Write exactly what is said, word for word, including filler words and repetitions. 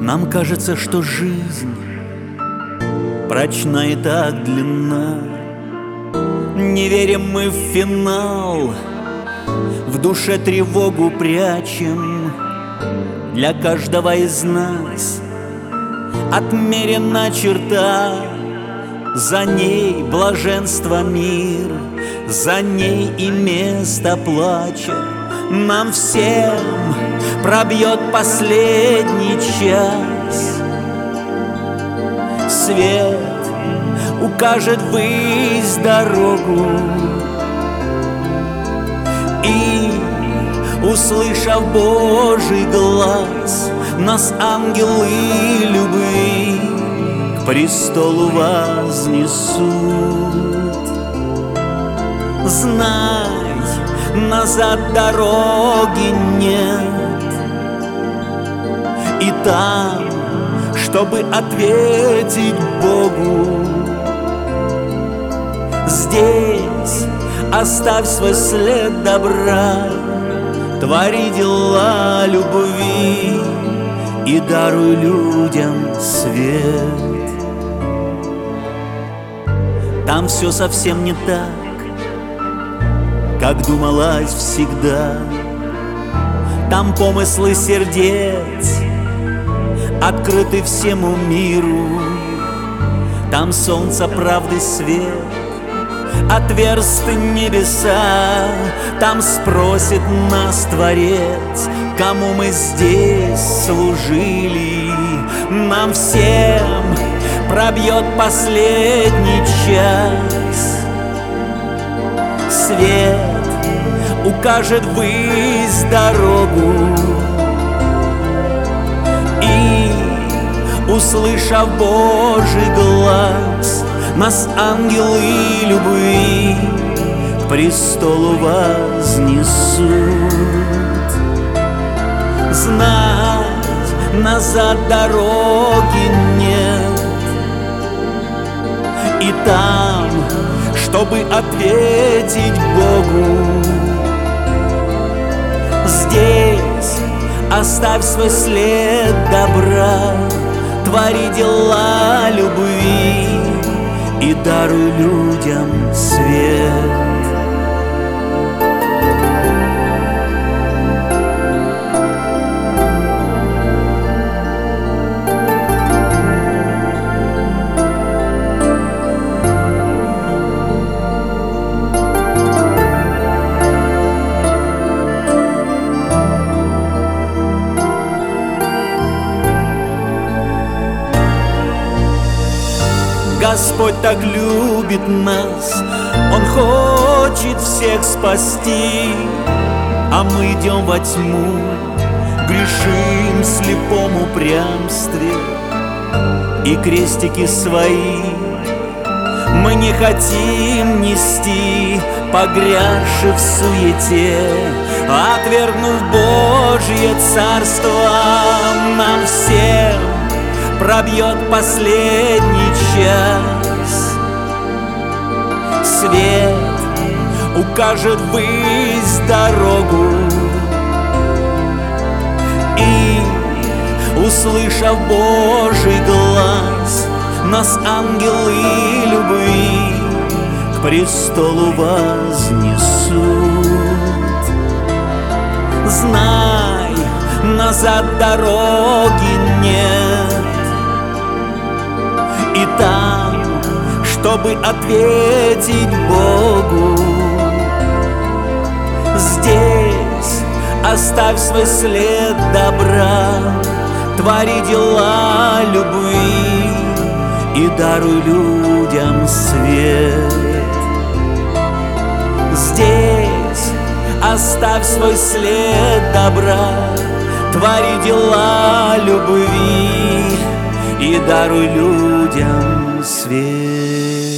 Нам кажется, что жизнь прочна и так длинна. Не верим мы в финал, в душе тревогу прячем. Для каждого из нас отмерена черта, за ней блаженство мир, за ней и место плача. Нам всем пробьет последний час. Свет укажет ввысь дорогу, и, услышав Божий глаз, нас ангелы любви к престолу вознесут. Знай, назад дороги нет, и там, чтобы ответить Богу, здесь оставь свой след добра, твори дела любви и даруй людям свет. Там все совсем не так, как думалось всегда. Там помыслы сердец открыты всему миру. Там солнца правды свет отверст небеса. Там спросит нас Творец, кому мы здесь служили. Нам всем пробьет последний час. Свет укажет ввысь дорогу, и, услышав Божий глаз, нас ангелы любви к престолу вознесут. Знать, назад дороги нет, и там, чтобы ответить Богу, здесь оставь свой след добра, твори дела любви и даруй людям свет. Господь так любит нас, Он хочет всех спасти, а мы идем во тьму, грешим в слепом упрямстве, и крестики свои мы не хотим нести, погрязши в суете, отвергнув Божье царство. Нам всем пробьет последний час. Свет укажет ввысь дорогу, и, услышав Божий глаз, нас ангелы любви к престолу вознесут. Знай, назад дороги нет, и там, чтобы ответить Богу, здесь оставь свой след добра, твори дела любви и даруй людям свет. Здесь оставь свой след добра, твори дела любви и даруй людям свет.